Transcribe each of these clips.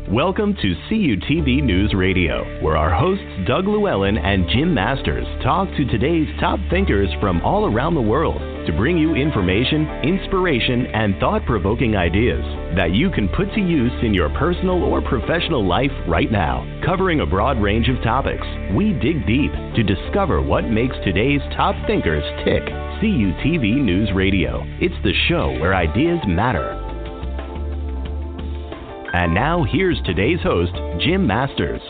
Welcome to CUTV News Radio, where our hosts Doug Llewellyn and Jim Masters talk to today's top thinkers from all around the world to bring you information, inspiration, and thought-provoking ideas that you can put to use in your personal or professional life right now. Covering a broad range of topics, we dig deep to discover what makes today's top thinkers tick. CUTV News Radio. It's the show where ideas matter. And now, here's today's host, Jim Masters.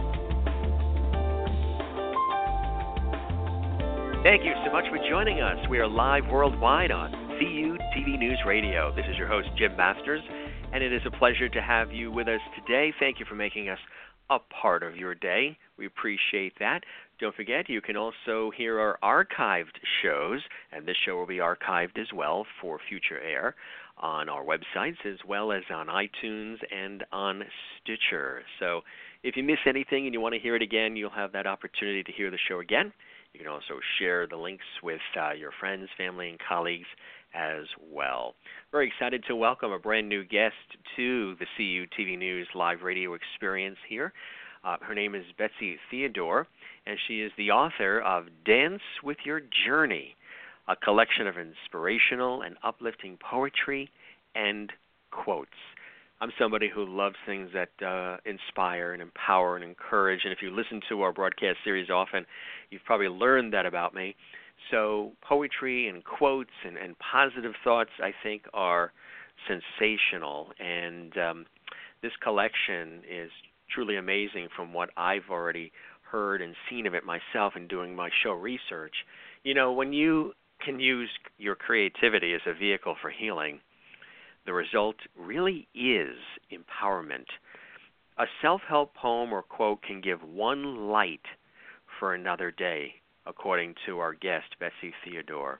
Thank you so much for joining us. We are live worldwide on CUTV News Radio. This is your host, Jim Masters, and it is a pleasure to have you with us today. Thank you for making us a part of your day. We appreciate that. Don't forget, you can also hear our archived shows, and this show will be archived as well for future air on our websites as well as on iTunes and on Stitcher. So if you miss anything and you want to hear it again, you'll have that opportunity to hear the show again. You can also share the links with your friends, family, and colleagues as well. Very excited to welcome a brand new guest to the CUTV News live radio experience here. Her name is Betsy Theodore, and she is the author of Dance with Your Journey, a collection of inspirational and uplifting poetry and quotes. I'm somebody who loves things that inspire and empower and encourage, and if you listen to our broadcast series often, you've probably learned that about me. So poetry and quotes and positive thoughts, I think, are sensational, and this collection is truly amazing from what I've already heard and seen of it myself in doing my show research. You know, when you can use your creativity as a vehicle for healing, the result really is empowerment. A self-help poem or quote can give one light for another day, according to our guest, Betsy Theodore.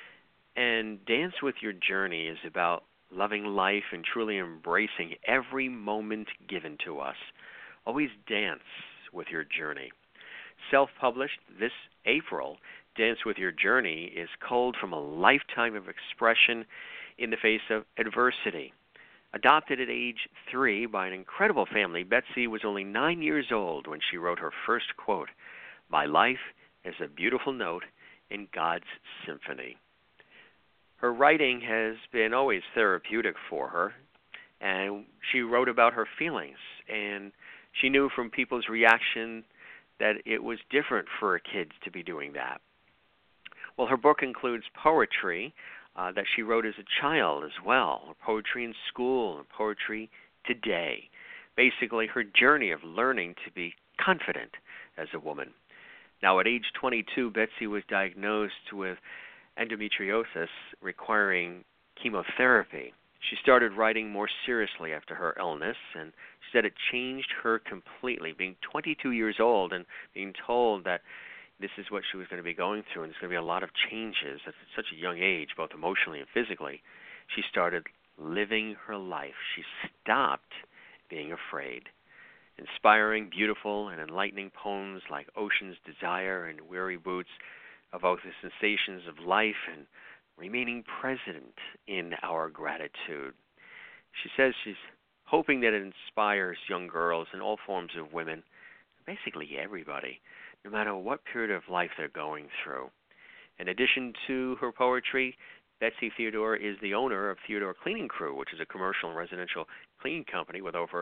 And Dance with Your Journey is about loving life and truly embracing every moment given to us. Always dance with your journey. Self-published this April, Dance with Your Journey is culled from a lifetime of expression in the face of adversity. Adopted at age 3 by an incredible family, Betsy was only 9 years old when she wrote her first quote, "My life is a beautiful note in God's symphony." Her writing has been always therapeutic for her, and she wrote about her feelings, and she knew from people's reaction that it was different for a kid to be doing that. Well, her book includes poetry that she wrote as a child as well, poetry in school and poetry today. Basically, her journey of learning to be confident as a woman. Now, at age 22, Betsy was diagnosed with endometriosis requiring chemotherapy. She started writing more seriously after her illness, and she said it changed her completely, being 22 years old and being told that this is what she was going to be going through, and there's going to be a lot of changes at such a young age, both emotionally and physically. She started living her life. She stopped being afraid. Inspiring, beautiful, and enlightening poems like Ocean's Desire and Weary Boots evoke the sensations of life and remaining present in our gratitude. She says she's hoping that it inspires young girls and all forms of women, basically everybody, no matter what period of life they're going through. In addition to her poetry, Betsy Theodore is the owner of Theodore Cleaning Crew, which is a commercial and residential cleaning company with over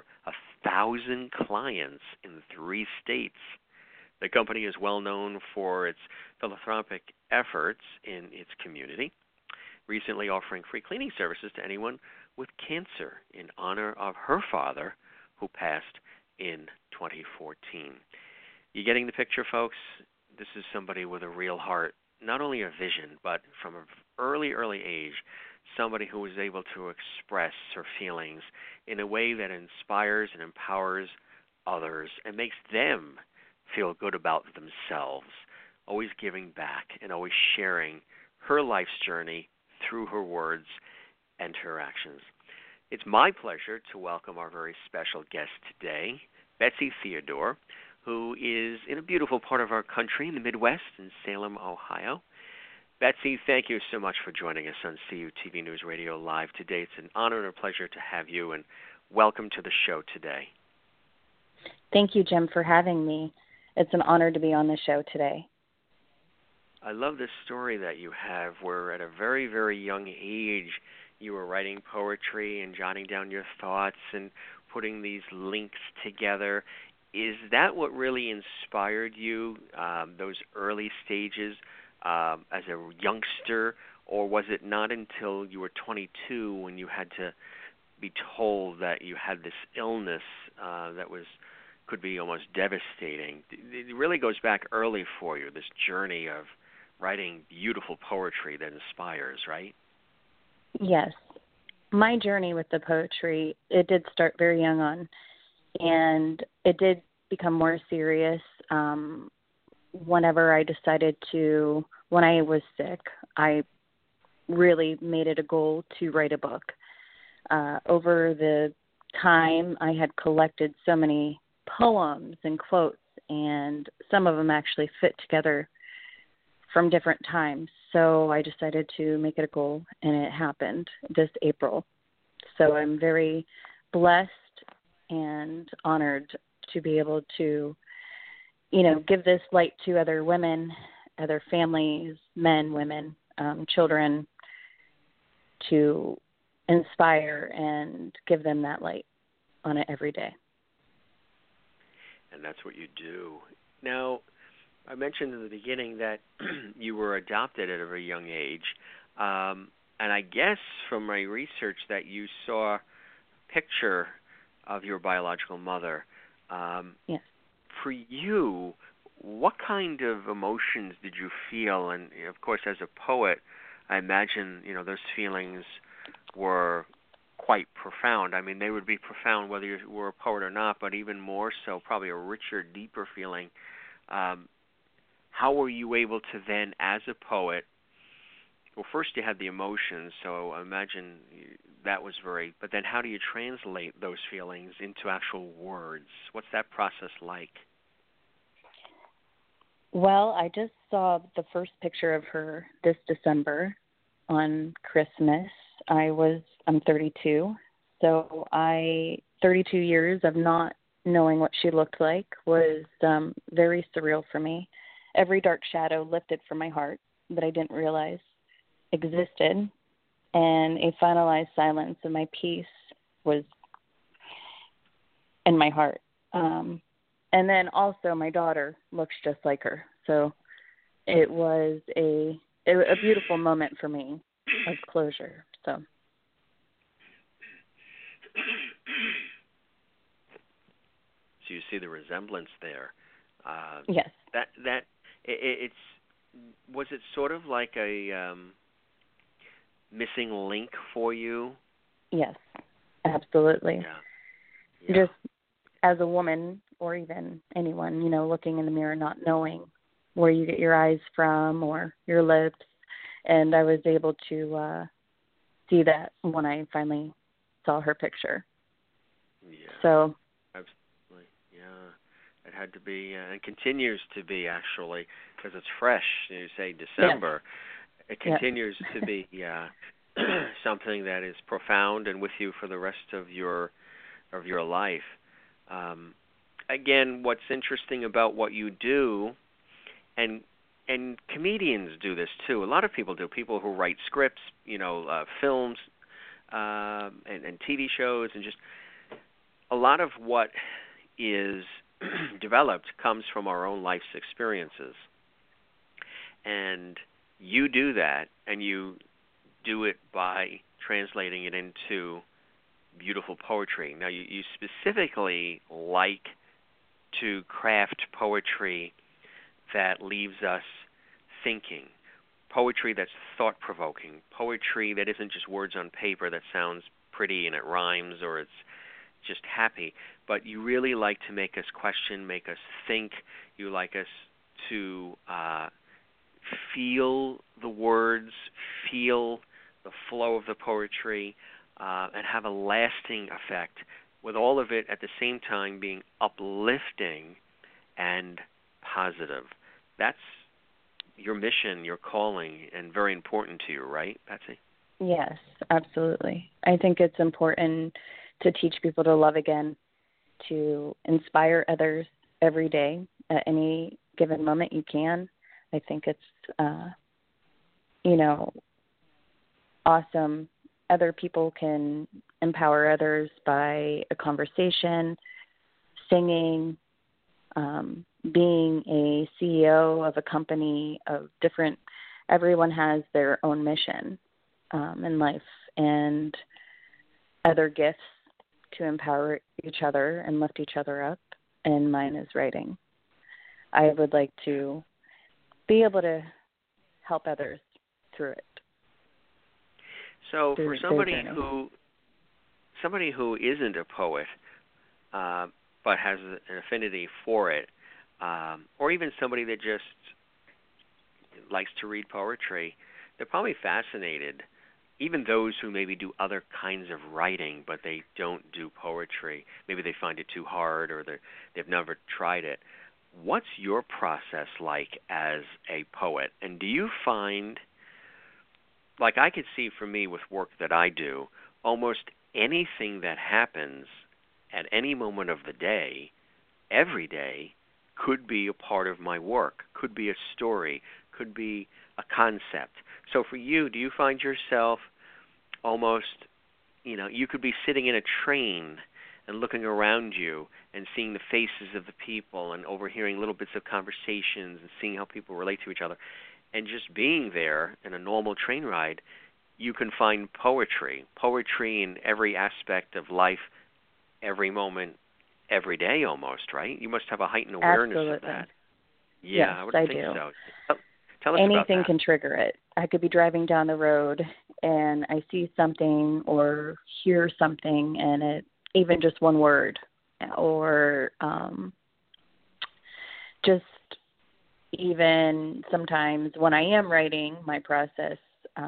1,000 clients in 3 states. The company is well known for its philanthropic efforts in its community, recently offering free cleaning services to anyone with cancer in honor of her father, who passed in 2014. You getting the picture, folks? This is somebody with a real heart, not only a vision, but from an early age, somebody who was able to express her feelings in a way that inspires and empowers others and makes them feel good about themselves, always giving back and always sharing her life's journey through her words and her actions. It's my pleasure to welcome our very special guest today, Betsy Theodore, who is in a beautiful part of our country in the Midwest, in Salem, Ohio. Betsy, thank you so much for joining us on CUTV News Radio Live today. It's an honor and a pleasure to have you, and welcome to the show today. Thank you, Jim, for having me. It's an honor to be on the show today. I love this story that you have where at a very, very young age you were writing poetry and jotting down your thoughts and putting these links together. Is that what really inspired you, those early stages as a youngster, or was it not until you were 22 when you had to be told that you had this illness that could be almost devastating? It really goes back early for you, this journey of writing beautiful poetry that inspires, right? Yes. My journey with the poetry, it did start very young on, and it did become more serious whenever I decided to, when I was sick, I really made it a goal to write a book. Over the time, I had collected so many poems and quotes, and some of them actually fit together from different times. So I decided to make it a goal, and it happened this April. So I'm very blessed and honored to be able to, give this light to other women, other families, men, women, children, to inspire and give them that light on it every day. And that's what you do. Now, I mentioned in the beginning that you were adopted at a very young age. And I guess from my research that you saw a picture of your biological mother. Yes. For you, what kind of emotions did you feel? And, of course, as a poet, I imagine, those feelings were quite profound. I mean, they would be profound whether you were a poet or not, but even more so, probably a richer, deeper feeling. How were you able to then, as a poet, well, first you had the emotions, so I imagine that was but then how do you translate those feelings into actual words? What's that process like? Well, I just saw the first picture of her this December on Christmas. I'm 32, so 32 years of not knowing what she looked like was very surreal for me. Every dark shadow lifted from my heart that I didn't realize existed, and a finalized silence of my peace was in my heart. And then also my daughter looks just like her. So it was a beautiful moment for me of closure. So you see the resemblance there. Yes. Was it sort of like a missing link for you? Yes, absolutely. Yeah. Just as a woman, or even anyone, looking in the mirror, not knowing where you get your eyes from or your lips. And I was able to see that when I finally saw her picture. Yeah. So. Absolutely. Yeah. It had to be, and continues to be, actually, because it's fresh. You say December. Yes. It continues to be something that is profound and with you for the rest of your life. Again, what's interesting about what you do, and comedians do this too. A lot of people do. People who write scripts, films, and TV shows, and just a lot of what is developed comes from our own life's experiences. And you do that, and you do it by translating it into beautiful poetry. Now, you specifically like to craft poetry that leaves us thinking, poetry that's thought-provoking, poetry that isn't just words on paper that sounds pretty and it rhymes or it's just happy, but you really like to make us question, make us think. You like us to feel the words, feel the flow of the poetry, and have a lasting effect, with all of it at the same time being uplifting and positive. That's your mission, your calling, and very important to you, right, Betsy? Yes, absolutely. I think it's important to teach people to love again to inspire others every day at any given moment you can. I think it's, awesome. Other people can empower others by a conversation, singing, being a CEO of a company of different, everyone has their own mission in life and other gifts to empower each other and lift each other up, and mine is writing. I would like to be able to help others through it. So for somebody who isn't a poet, but has an affinity for it, or even somebody that just likes to read poetry, they're probably fascinated. Even those who maybe do other kinds of writing, but they don't do poetry, maybe they find it too hard or they've never tried it. What's your process like as a poet? And do you find, like I could see for me with work that I do, almost anything that happens at any moment of the day, every day, could be a part of my work, could be a story, could be a concept. So for you, do you find yourself almost, you could be sitting in a train and looking around you and seeing the faces of the people and overhearing little bits of conversations and seeing how people relate to each other, and just being there in a normal train ride, you can find poetry in every aspect of life, every moment, every day almost, right? You must have a heightened awareness Absolutely. of that. Yeah, yes, I would think do. So. Tell us Anything about that. can trigger it. I could be driving down the road and I see something or hear something, and it, even just one word, or just even sometimes when I am writing my process,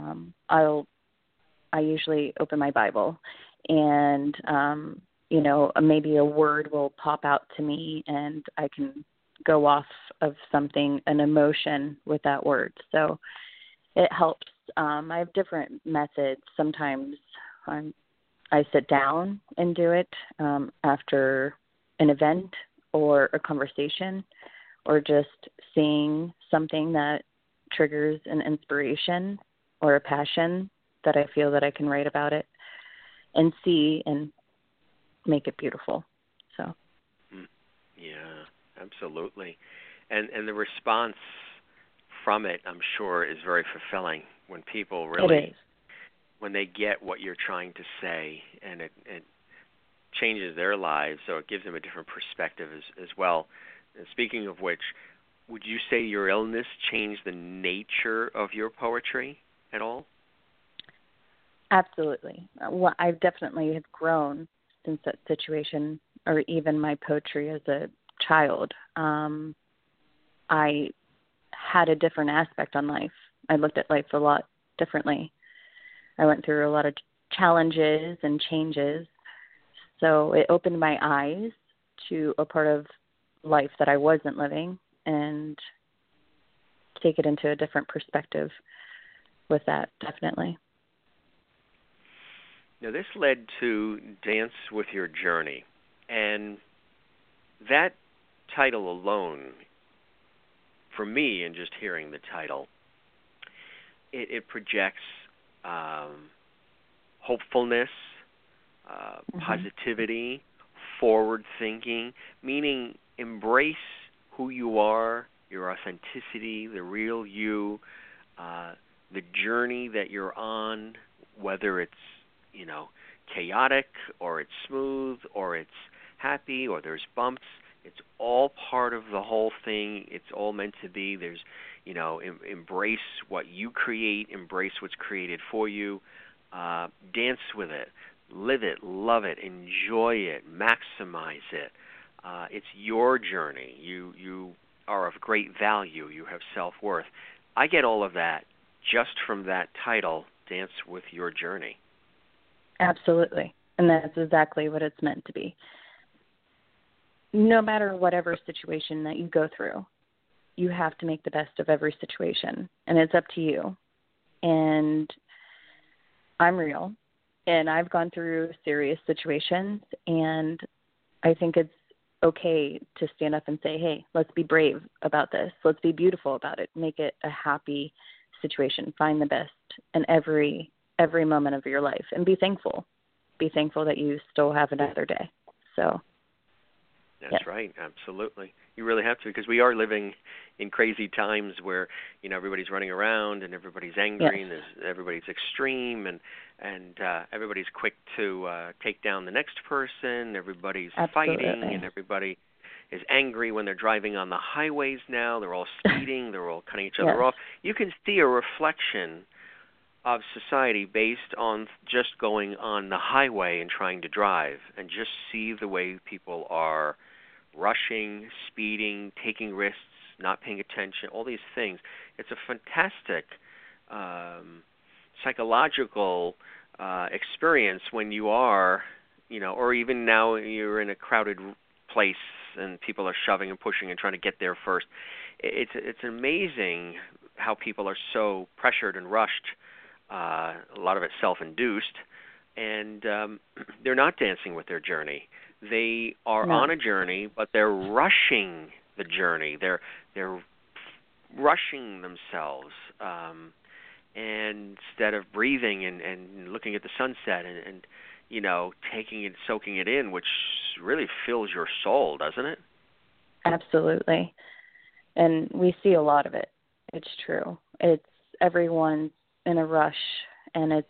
I usually open my Bible, and maybe a word will pop out to me, and I can go off of something, an emotion with that word. So it helps. I have different methods. Sometimes I sit down and do it after an event or a conversation, or just seeing something that triggers an inspiration or a passion that I feel that I can write about it and see and make it beautiful. So. Yeah, absolutely. And the response from it, I'm sure, is very fulfilling when people really, when they get what you're trying to say, and it changes their lives, so it gives them a different perspective as well. And speaking of which, would you say your illness changed the nature of your poetry at all? Absolutely. Well, I definitely have grown since that situation, or even my poetry as a child. I had a different aspect on life. I looked at life a lot differently. I went through a lot of challenges and changes. So it opened my eyes to a part of life that I wasn't living, and take it into a different perspective with that, definitely. Now, this led to Dance with Your Journey, and that title alone, for me, and just hearing the title, it projects hopefulness, positivity, forward thinking, meaning embrace who you are, your authenticity, the real you, the journey that you're on, whether it's chaotic, or it's smooth, or it's happy, or there's bumps. It's all part of the whole thing. It's all meant to be. There's, embrace what you create, embrace what's created for you, dance with it, live it, love it, enjoy it, maximize it. It's your journey. You are of great value. You have self-worth. I get all of that just from that title, Dance with Your Journey. Absolutely. And that's exactly what it's meant to be. No matter whatever situation that you go through, you have to make the best of every situation, and it's up to you. And I'm real, and I've gone through serious situations, and I think it's okay to stand up and say, hey, let's be brave about this. Let's be beautiful about it. Make it a happy situation. Find the best in every moment of your life and be thankful. Be thankful that you still have another day. So that's right. Absolutely. You really have to, because we are living in crazy times where, everybody's running around and everybody's angry and everybody's extreme and everybody's quick to take down the next person. Everybody's fighting and everybody is angry when they're driving on the highways now. They're all speeding. They're all cutting each other off. You can see a reflection of society based on just going on the highway and trying to drive, and just see the way people are rushing, speeding, taking risks, not paying attention, all these things. It's a fantastic psychological experience when you are, or even now you're in a crowded place and people are shoving and pushing and trying to get there first. It's amazing how people are so pressured and rushed. A lot of it self-induced, and they're not dancing with their journey. They are on a journey, but they're rushing the journey. They're rushing themselves, and instead of breathing and looking at the sunset and taking it, soaking it in, which really fills your soul, doesn't it? Absolutely. And we see a lot of it. It's true. It's everyone in a rush, and it's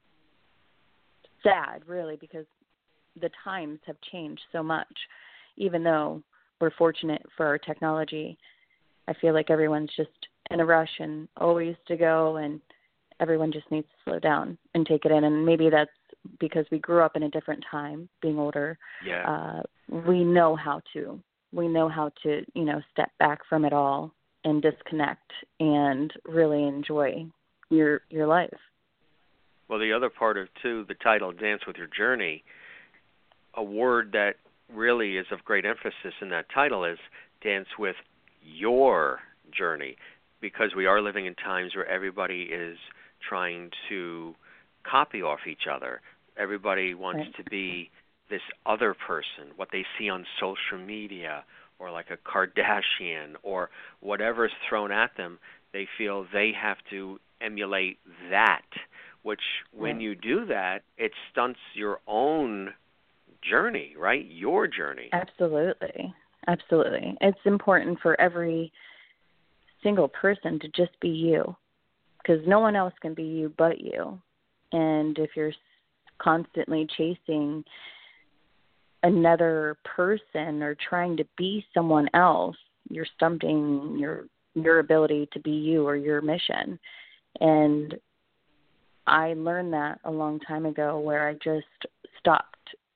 sad, really, because the times have changed so much. Even though we're fortunate for our technology, I feel like everyone's just in a rush and always to go, and everyone just needs to slow down and take it in. And maybe that's because we grew up in a different time, being older. We know how to. We know how to, step back from it all and disconnect and really enjoy your life. Well, the other part of, too, the title, Dance with Your Journey, a word that really is of great emphasis in that title is dance with your journey, because we are living in times where everybody is trying to copy off each other. Everybody wants to be this other person, what they see on social media, or like a Kardashian, or whatever's thrown at them. They feel they have to emulate that, which when you do that, it stunts your own journey, right? Your journey. Absolutely. Absolutely. It's important for every single person to just be you, because no one else can be you but you. And if you're constantly chasing another person or trying to be someone else, you're stunting your ability to be you or your mission. And I learned that a long time ago, where I just stopped,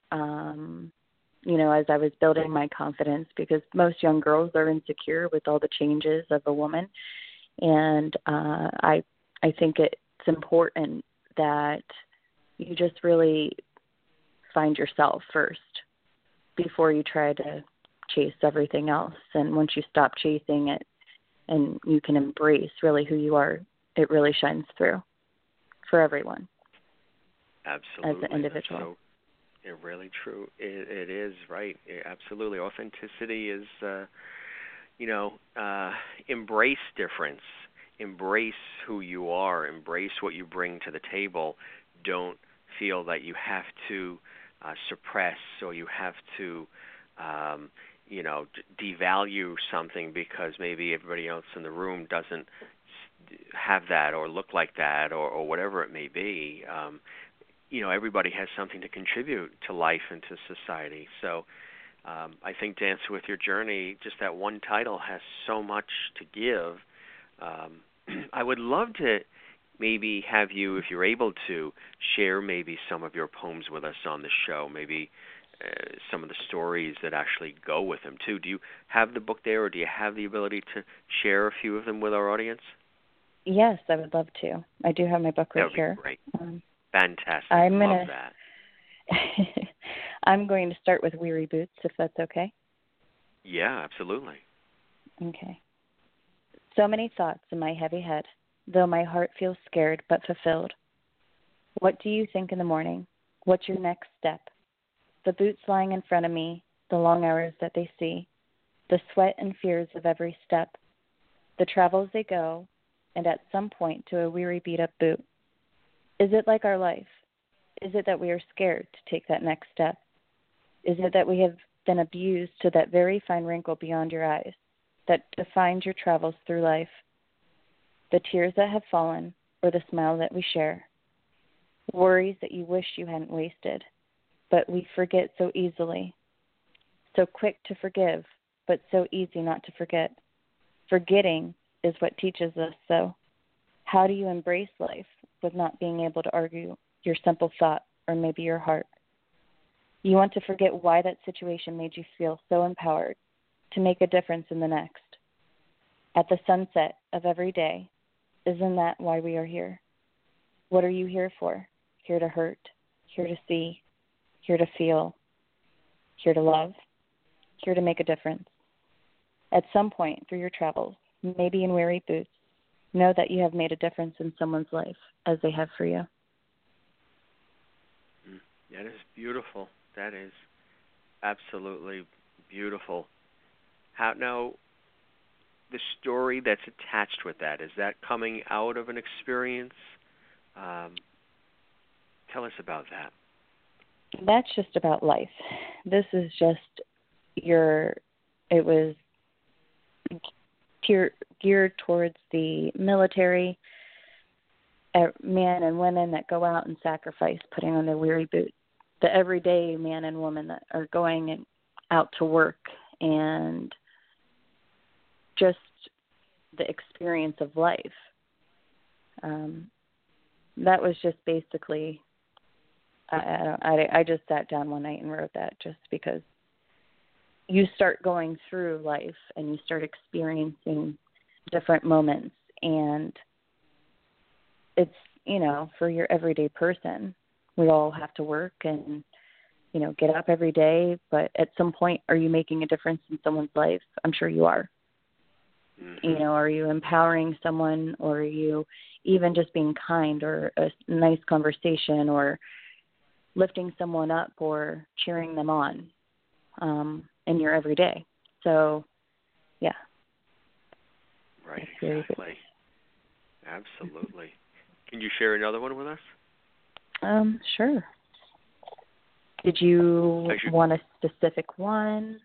as I was building my confidence, because most young girls are insecure with all the changes of a woman. And I think it's important that you just really find yourself first before you try to chase everything else. And once you stop chasing it and you can embrace really who you are, it really shines through for everyone. Absolutely. As an individual. So, really true. It is, right. Absolutely. Authenticity is, embrace difference. Embrace who you are. Embrace what you bring to the table. Don't feel that you have to suppress, or you have to, devalue something because maybe everybody else in the room doesn't have that or look like that, or whatever it may be. Everybody has something to contribute to life and to society. So I think Dance with Your Journey, just that one title, has so much to give. I would love to maybe have you, if you're able to, share maybe some of your poems with us on the show, maybe some of the stories that actually go with them, too. Do you have the book there, or do you have the ability to share a few of them with our audience? Yes, I would love to. I do have my book right here. That would be great. Fantastic. Love that. I'm going to start with Weary Boots, if that's okay. Yeah, absolutely. Okay. So many thoughts in my heavy head, though my heart feels scared but fulfilled. What do you think in the morning? What's your next step? The boots lying in front of me, the long hours that they see, the sweat and fears of every step, the travels they go, and at some point to a weary beat-up boot. Is it like our life? Is it that we are scared to take that next step? Is it that we have been abused to that very fine wrinkle beyond your eyes that defines your travels through life? The tears that have fallen, or the smile that we share, worries that you wish you hadn't wasted, but we forget so easily. So quick to forgive, but so easy not to forget. Forgetting is what teaches us, so how do you embrace life with not being able to argue your simple thought or maybe your heart? You want to forget why that situation made you feel so empowered to make a difference in the next. At the sunset of every day, isn't that why we are here? What are you here for? Here to hurt, here to see, here to feel, here to love, here to make a difference. At some point through your travels, maybe in weary boots, know that you have made a difference in someone's life as they have for you. That is beautiful. That is absolutely beautiful. How now, the story that's attached with that, is that coming out of an experience? Tell us about that. That's just about life. This is just it was geared towards the military men and women that go out and sacrifice, putting on their weary boots. The everyday man and woman that are going out to work, and just the experience of life. That was just basically, I just sat down one night and wrote that, just because you start going through life and you start experiencing different moments, and it's, for your everyday person, we all have to work and, get up every day, but at some point, are you making a difference in someone's life? I'm sure you are. Mm-hmm. Are you empowering someone, or are you even just being kind, or a nice conversation, or lifting someone up, or cheering them on in your everyday? So, yeah. Right, exactly. Absolutely. Can you share another one with us? Sure. Did you want a specific one?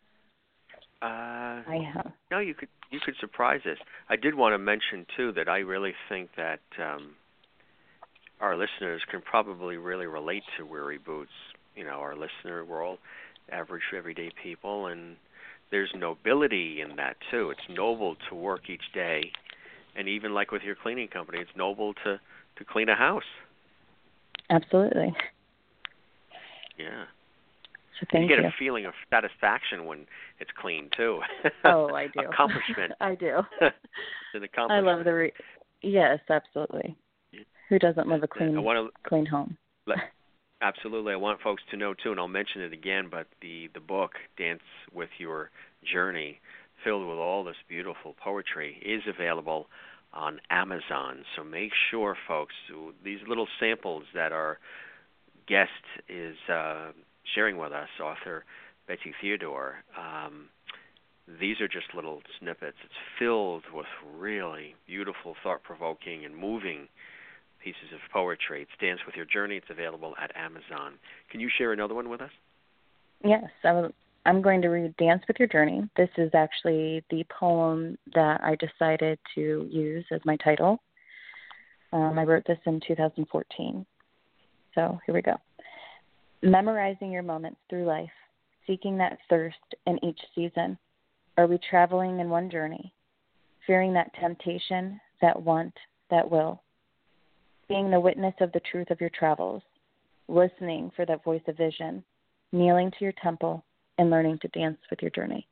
I have. No, you could surprise us. I did want to mention too that I really think that our listeners can probably really relate to Weary Boots. Our listener, we're all average, everyday people, and there's nobility in that too. It's noble to work each day, and even like with your cleaning company, it's noble to clean a house. Absolutely. Yeah. So thank you you. Get a feeling of satisfaction when it's clean too. Oh, I do. Accomplishment. I do. It's an accomplishment. I love yes, absolutely. Yeah. Who doesn't love a clean home? Absolutely. I want folks to know too, and I'll mention it again, but the book, Dance with Your Journey, filled with all this beautiful poetry, is available on Amazon. So make sure, folks, these little samples that our guest is sharing with us, author Betsy Theodore, these are just little snippets. It's filled with really beautiful, thought-provoking, and moving pieces of poetry. It's Dance with Your Journey. It's available at Amazon. Can you share another one with us? Yes, I'm going to read Dance with Your Journey. This is actually the poem that I decided to use as my title. I wrote this in 2014. So here we go. Memorizing your moments through life, seeking that thirst in each season. Are we traveling in one journey, fearing that temptation, that want, that will? Being the witness of the truth of your travels, listening for that voice of vision, kneeling to your temple, and learning to dance with your journey.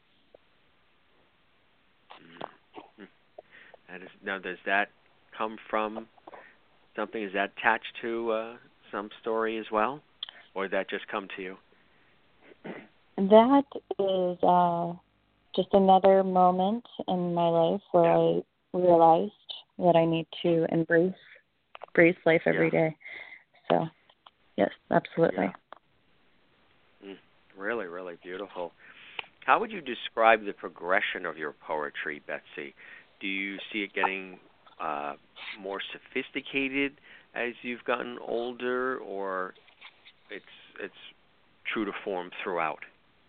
Now, does that come from something? Is that attached to some story as well? Or did that just come to you? That is just another moment in my life where I realized that I need to embrace life every day. So, yes, absolutely. Yeah. Really, really really beautiful. How would you describe the progression of your poetry, Betsy? Do you see it getting more sophisticated as you've gotten older, or it's true to form throughout?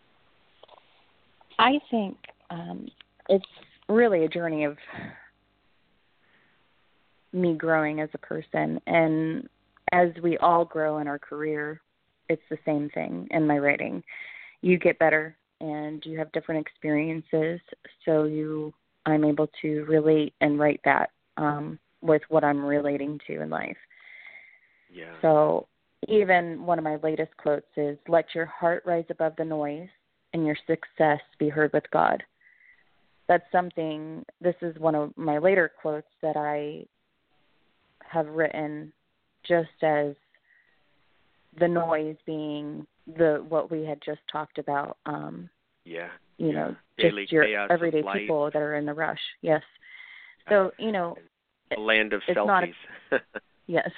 I think it's really a journey of me growing as a person, and as we all grow in our career, it's the same thing in my writing. You get better, and you have different experiences, so I'm able to relate and write that with what I'm relating to in life. Yeah. So even one of my latest quotes is, "Let your heart rise above the noise and your success be heard with God." That's something, this is one of my later quotes that I have written just as the noise being what we had just talked about. You know, daily just your chaos everyday of life. People that are in the rush. Yes. So, you know, the land of it's selfies. Yes.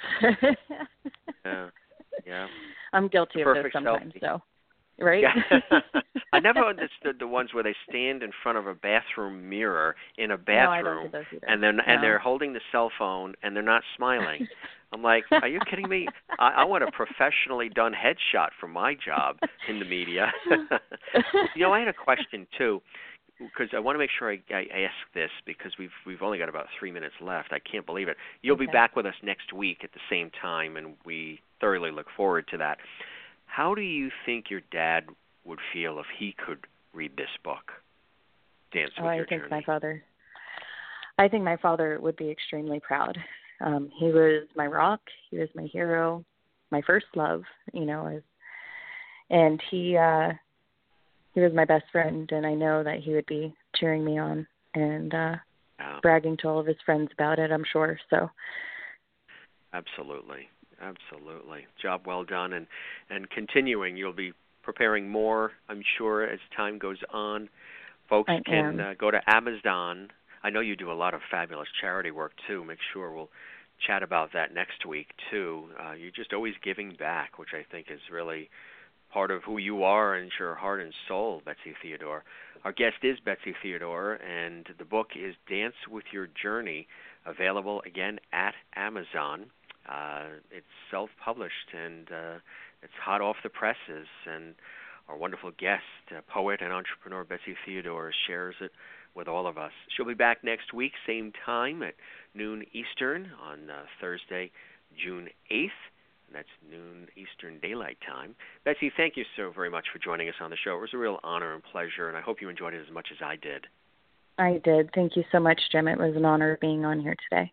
Yeah. I'm guilty of this sometimes, so. Right? Yeah. I never understood the ones where they stand in front of a bathroom mirror in a bathroom, no, I don't do those either. and they're holding the cell phone and they're not smiling. I'm like, are you kidding me? I want a professionally done headshot for my job in the media. You know, I had a question too, because I want to make sure I ask this, because we've only got about 3 minutes left. I can't believe it. You'll be back with us next week at the same time, and we thoroughly look forward to that. How do you think your dad would feel if he could read this book, Dance with Your Journey? I think my father would be extremely proud. He was my rock. He was my hero, my first love, you know, and he was my best friend, and I know that he would be cheering me on and bragging to all of his friends about it, I'm sure. So, Absolutely. Job well done, and continuing. You'll be preparing more, I'm sure, as time goes on. Folks can go to Amazon. I know you do a lot of fabulous charity work, too. Make sure we'll chat about that next week, too. You're just always giving back, which I think is really part of who you are and your heart and soul, Betsy Theodore. Our guest is Betsy Theodore, and the book is Dance with Your Journey, available, again, at Amazon. It's self-published, and it's hot off the presses, and our wonderful guest, poet and entrepreneur Betsy Theodore, shares it with all of us. She'll be back next week, same time at noon Eastern on Thursday, June 8th. And that's noon Eastern Daylight Time. Betsy, thank you so very much for joining us on the show. It was a real honor and pleasure, and I hope you enjoyed it as much as I did. I did. Thank you so much, Jim. It was an honor being on here today.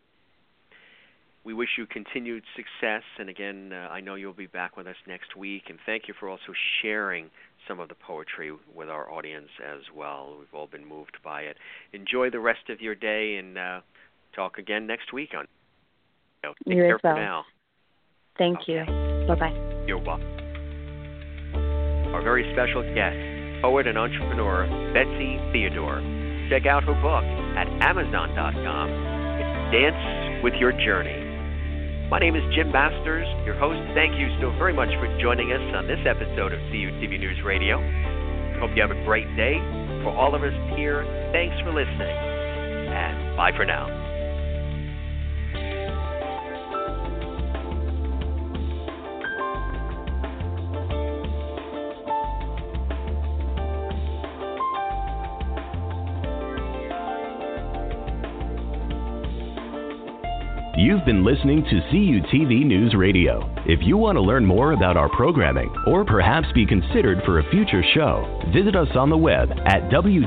We wish you continued success, and again, I know you'll be back with us next week, and thank you for also sharing some of the poetry with our audience as well. We've all been moved by it. Enjoy the rest of your day, and talk again next week. Take care for now. Thank you. Bye-bye. You're welcome. Our very special guest, poet and entrepreneur Betsy Theodore. Check out her book at Amazon.com. It's Dance with Your Journey. My name is Jim Masters, your host. Thank you so very much for joining us on this episode of CUTV News Radio. Hope you have a great day. For all of us here, thanks for listening, and bye for now. You've been listening to CUTV News Radio. If you want to learn more about our programming or perhaps be considered for a future show, visit us on the web at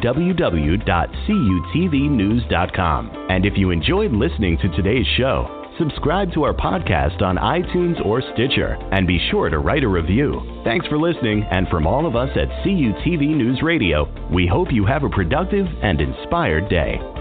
www.cutvnews.com. And if you enjoyed listening to today's show, subscribe to our podcast on iTunes or Stitcher, and be sure to write a review. Thanks for listening, and from all of us at CUTV News Radio, we hope you have a productive and inspired day.